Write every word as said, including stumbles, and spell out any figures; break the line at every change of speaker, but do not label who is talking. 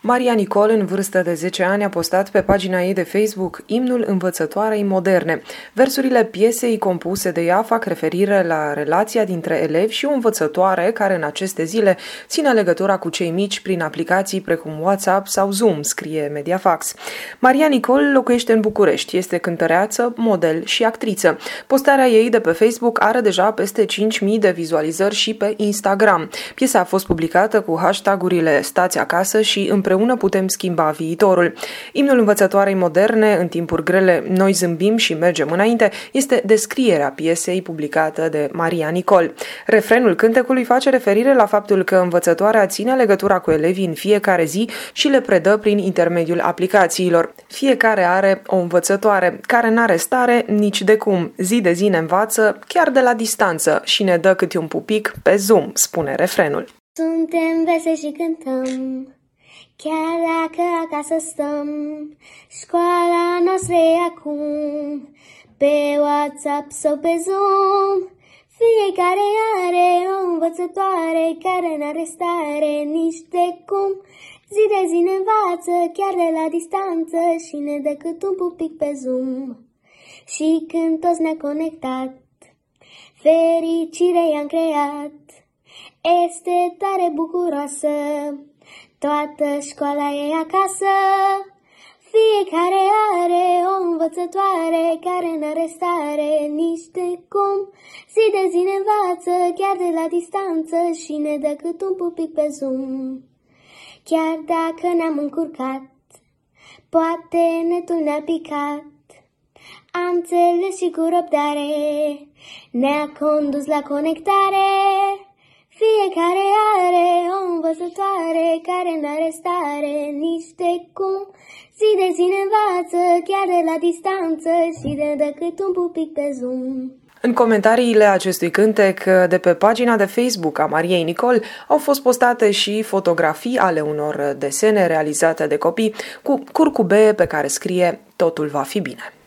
Maria Nicol, în vârstă de zece ani, a postat pe pagina ei de Facebook imnul învățătoarei moderne. Versurile piesei compuse de ea fac referire la relația dintre elevi și o învățătoare care în aceste zile ține legătura cu cei mici prin aplicații precum WhatsApp sau Zoom, scrie Mediafax. Maria Nicol locuiește în București, este cântăreață, model și actriță. Postarea ei de pe Facebook are deja peste cinci mii de vizualizări și pe Instagram. Piesa a fost publicată cu hashtag-urile Stați acasă și Împreună putem schimba viitorul. Imnul învățătoarei moderne, în timpuri grele, noi zâmbim și mergem înainte, este descrierea piesei publicată de Maria Nicol. Refrenul cântecului face referire la faptul că învățătoarea ține legătura cu elevii în fiecare zi și le predă prin intermediul aplicațiilor. Fiecare are o învățătoare, care n-are stare nici de cum. Zi de zi ne învață, chiar de la distanță, și ne dă câte un pupic pe Zoom, spune refrenul.
Suntem veseli și cântăm, chiar dacă acasă stăm. Școala noastră e acum, pe WhatsApp sau pe Zoom. Fiecare are o învățătoare care n-are stare nici de cum. Zi de zi ne învață, chiar de la distanță, și ne dă cât un pupic pe Zoom. Și când toți ne-a conectat, fericire i-am creat. Este tare bucuroasă, toată școala e acasă. Fiecare are o învățătoare care n-are stare nici de cum. Zi de zi ne învață, chiar de la distanță, și ne dă cât un pupic pe Zoom. Chiar dacă ne-am încurcat, poate netul ne-a picat, am înțeles și cu răbdare ne-a condus la conectare. Fiecare are o învățătoare care n-are stare nici de cum. Zi de zi ne învață, chiar de la distanță, și ne dă cât un pupic pe Zoom.
În comentariile acestui cântec de pe pagina de Facebook a Mariei Nicol au fost postate și fotografii ale unor desene realizate de copii cu curcubee pe care scrie "Totul va fi bine".